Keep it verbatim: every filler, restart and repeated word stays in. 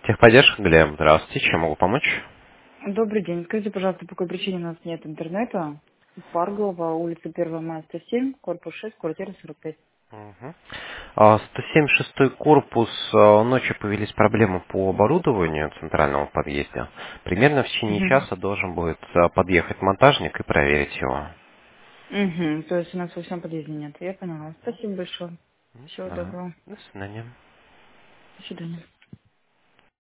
Техподдержка, Глеб, здравствуйте, чем могу помочь? Добрый день. Скажите, пожалуйста, по какой причине у нас нет интернета? Парглова, улица первого мая, сто семь, корпус шесть, квартира сорок пять. Мгм. А, сто семьдесят шестой корпус, а, ночью появились проблемы по оборудованию центрального подъезда. Примерно в течение Угу. часа должен будет а, подъехать монтажник и проверить его. Угу. То есть у нас во всем подъезде нет. Я поняла. Спасибо большое. Всего Да. доброго. До свидания. До свидания.